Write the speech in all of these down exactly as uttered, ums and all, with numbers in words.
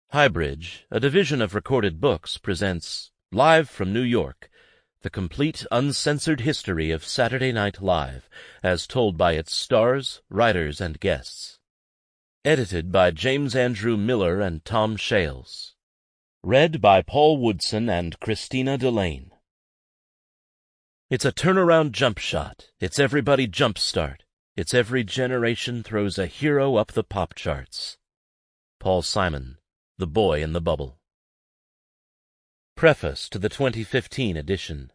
Highbridge, a division of Recorded Books, presents Live from New York, the complete uncensored history of Saturday Night Live, as told by its stars, writers, and guests. Edited by James Andrew Miller and Tom Shales. Read by Paul Woodson and Christina Delane. It's a turnaround jump shot. It's everybody jump start. It's every generation throws a hero up the pop charts. Paul Simon, The Boy in the Bubble. Preface to the twenty fifteen edition.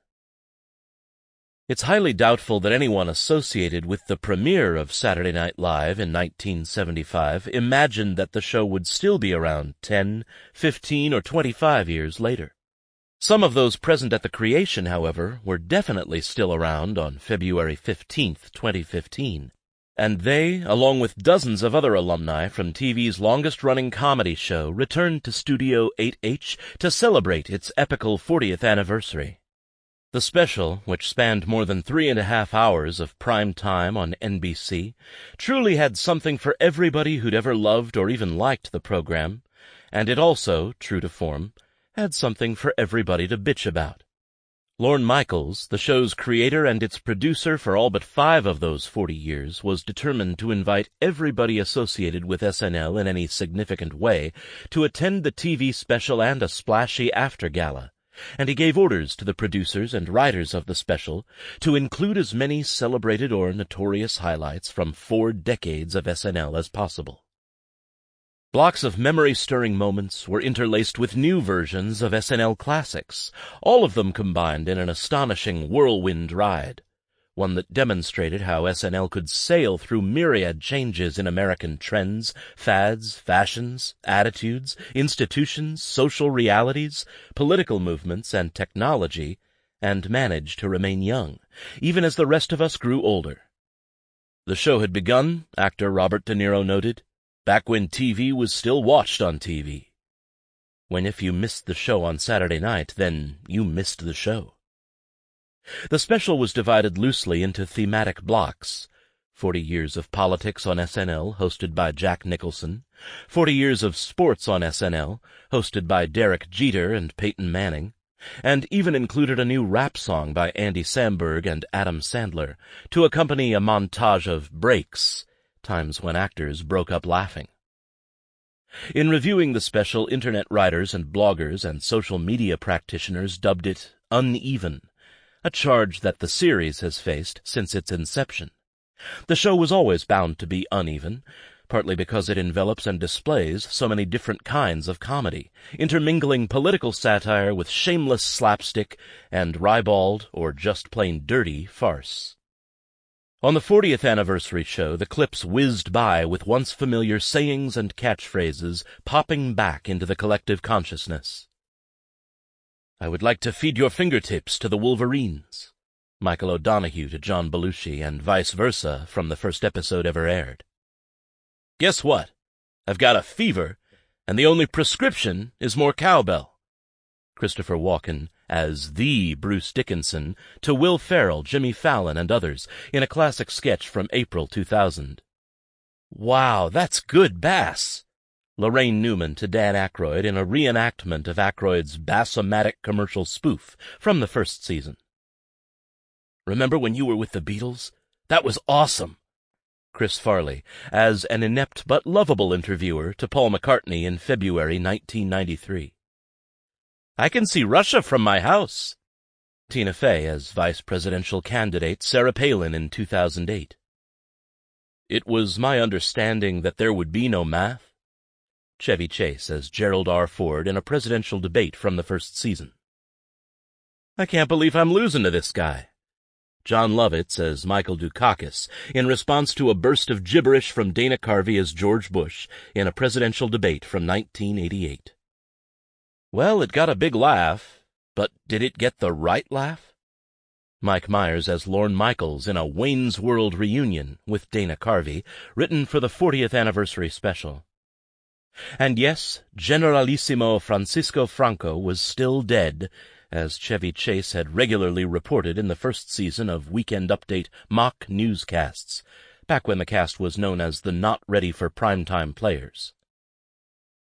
It's highly doubtful that anyone associated with the premiere of Saturday Night Live in nineteen seventy-five imagined that the show would still be around ten, fifteen, or twenty-five years later. Some of those present at the creation, however, were definitely still around on February fifteenth, twenty fifteen. And they, along with dozens of other alumni from T V's longest-running comedy show, returned to Studio eight H to celebrate its epical fortieth anniversary. The special, which spanned more than three and a half hours of prime time on N B C, truly had something for everybody who'd ever loved or even liked the program, and it also, true to form, had something for everybody to bitch about. Lorne Michaels, the show's creator and its producer for all but five of those forty years, was determined to invite everybody associated with S N L in any significant way to attend the T V special and a splashy after-gala, and he gave orders to the producers and writers of the special to include as many celebrated or notorious highlights from four decades of S N L as possible. Blocks of memory-stirring moments were interlaced with new versions of S N L classics, all of them combined in an astonishing whirlwind ride, one that demonstrated how S N L could sail through myriad changes in American trends, fads, fashions, attitudes, institutions, social realities, political movements, and technology, and manage to remain young, even as the rest of us grew older. The show had begun, actor Robert De Niro noted, back when T V was still watched on T V. When if you missed the show on Saturday night, then you missed the show. The special was divided loosely into thematic blocks. Forty Years of Politics on S N L, hosted by Jack Nicholson. Forty Years of Sports on S N L, hosted by Derek Jeter and Peyton Manning. And even included a new rap song by Andy Samberg and Adam Sandler to accompany a montage of breaks, times when actors broke up laughing. In reviewing the special, internet writers and bloggers and social media practitioners dubbed it uneven, a charge that the series has faced since its inception. The show was always bound to be uneven, partly because it envelops and displays so many different kinds of comedy, intermingling political satire with shameless slapstick and ribald or just plain dirty farce. On the fortieth anniversary show, the clips whizzed by with once familiar sayings and catchphrases popping back into the collective consciousness. I would like to feed your fingertips to the Wolverines. Michael O'Donoghue to John Belushi, and vice versa from the first episode ever aired. Guess what? I've got a fever, and the only prescription is more cowbell. Christopher Walken as the Bruce Dickinson to Will Ferrell, Jimmy Fallon, and others in a classic sketch from April two thousand. Wow, that's good bass! Lorraine Newman to Dan Aykroyd in a reenactment of Aykroyd's Bass-O-Matic commercial spoof from the first season. Remember when you were with the Beatles? That was awesome! Chris Farley as an inept but lovable interviewer to Paul McCartney in February nineteen ninety-three. I can see Russia from my house. Tina Fey as vice presidential candidate Sarah Palin in two thousand eight. It was my understanding that there would be no math. Chevy Chase as Gerald R. Ford in a presidential debate from the first season. I can't believe I'm losing to this guy. John Lovitz as Michael Dukakis in response to a burst of gibberish from Dana Carvey as George Bush in a presidential debate from nineteen eighty-eight. Well, it got a big laugh, but did it get the right laugh? Mike Myers as Lorne Michaels in a Wayne's World reunion with Dana Carvey, written for the fortieth anniversary special. And yes, Generalissimo Francisco Franco was still dead, as Chevy Chase had regularly reported in the first season of Weekend Update mock newscasts, back when the cast was known as the Not Ready for Primetime Players.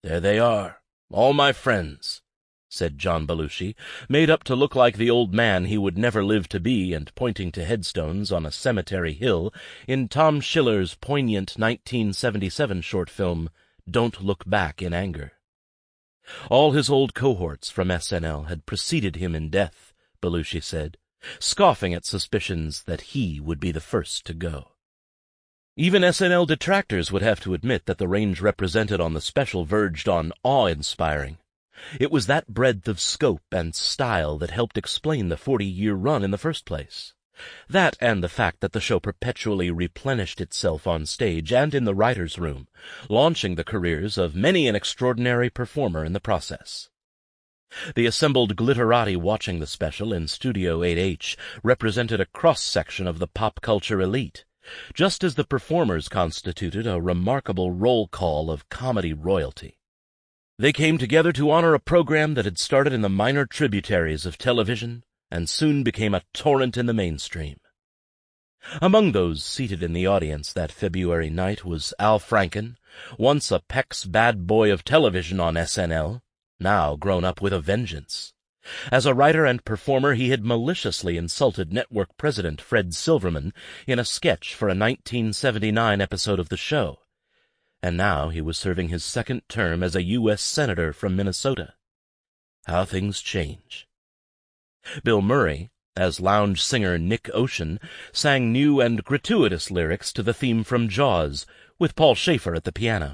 "There they are, all my friends," said John Belushi, made up to look like the old man he would never live to be and pointing to headstones on a cemetery hill in Tom Schiller's poignant nineteen seventy-seven short film, Don't Look Back in Anger. All his old cohorts from S N L had preceded him in death, Belushi said, scoffing at suspicions that he would be the first to go. Even S N L detractors would have to admit that the range represented on the special verged on awe-inspiring. It was that breadth of scope and style that helped explain the forty-year run in the first place. That and the fact that the show perpetually replenished itself on stage and in the writer's room, launching the careers of many an extraordinary performer in the process. The assembled glitterati watching the special in Studio eight H represented a cross-section of the pop culture elite, just as the performers constituted a remarkable roll call of comedy royalty. They came together to honor a program that had started in the minor tributaries of television and soon became a torrent in the mainstream. Among those seated in the audience that February night was Al Franken, once a Peck's bad boy of television on S N L, now grown up with a vengeance. As a writer and performer, he had maliciously insulted network president Fred Silverman in a sketch for a nineteen seventy-nine episode of the show, and now he was serving his second term as a U S senator from Minnesota. How things change. Bill Murray, as lounge singer Nick Ocean, sang new and gratuitous lyrics to the theme from Jaws, with Paul Schaefer at the piano.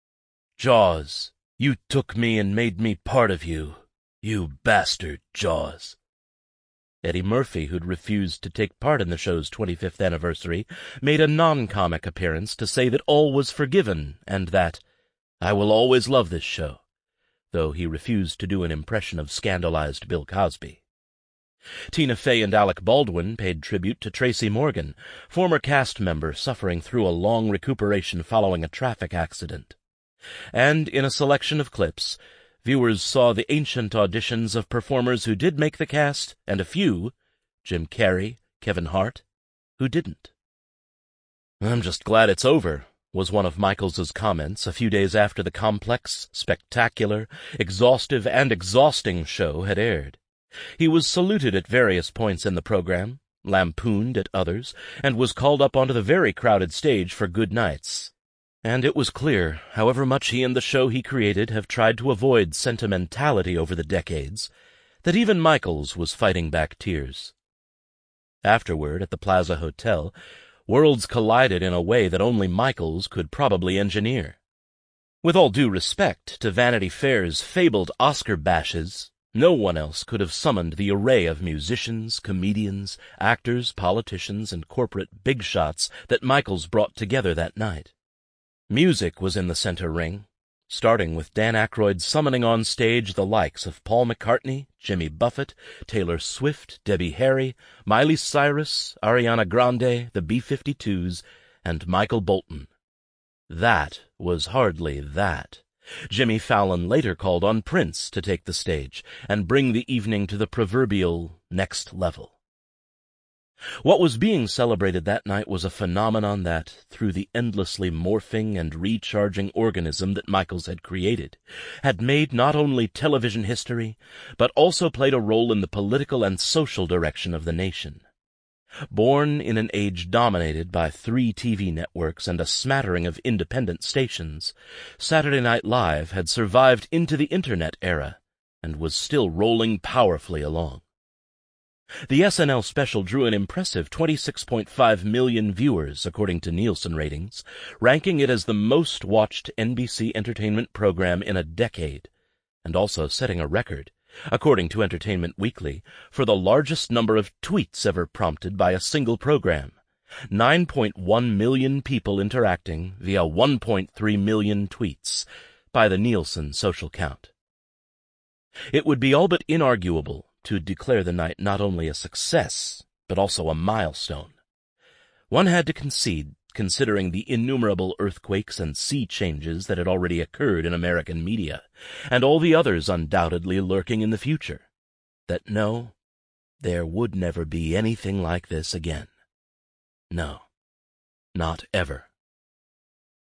"Jaws, you took me and made me part of you, you bastard, Jaws." Eddie Murphy, who'd refused to take part in the show's twenty-fifth anniversary, made a non-comic appearance to say that all was forgiven and that, "I will always love this show," though he refused to do an impression of scandalized Bill Cosby. Tina Fey and Alec Baldwin paid tribute to Tracy Morgan, former cast member suffering through a long recuperation following a traffic accident. And in a selection of clips, viewers saw the ancient auditions of performers who did make the cast, and a few, Jim Carrey, Kevin Hart, who didn't. "I'm just glad it's over," was one of Michaels's comments a few days after the complex, spectacular, exhaustive, and exhausting show had aired. He was saluted at various points in the program, lampooned at others, and was called up onto the very crowded stage for good nights. And it was clear, however much he and the show he created have tried to avoid sentimentality over the decades, that even Michaels was fighting back tears. Afterward, at the Plaza Hotel, worlds collided in a way that only Michaels could probably engineer. With all due respect to Vanity Fair's fabled Oscar bashes, no one else could have summoned the array of musicians, comedians, actors, politicians, and corporate big shots that Michaels brought together that night. Music was in the center ring, starting with Dan Aykroyd summoning on stage the likes of Paul McCartney, Jimmy Buffett, Taylor Swift, Debbie Harry, Miley Cyrus, Ariana Grande, the B fifty-twos, and Michael Bolton. That was hardly that. Jimmy Fallon later called on Prince to take the stage and bring the evening to the proverbial next level. What was being celebrated that night was a phenomenon that, through the endlessly morphing and recharging organism that Michaels had created, had made not only television history, but also played a role in the political and social direction of the nation. Born in an age dominated by three T V networks and a smattering of independent stations, Saturday Night Live had survived into the Internet era and was still rolling powerfully along. The S N L special drew an impressive twenty-six point five million viewers, according to Nielsen ratings, ranking it as the most-watched N B C entertainment program in a decade, and also setting a record, according to Entertainment Weekly, for the largest number of tweets ever prompted by a single program, nine point one million people interacting via one point three million tweets by the Nielsen social count. It would be all but inarguable to declare the night not only a success, but also a milestone. One had to concede, considering the innumerable earthquakes and sea changes that had already occurred in American media, and all the others undoubtedly lurking in the future, that no, there would never be anything like this again. No, not ever.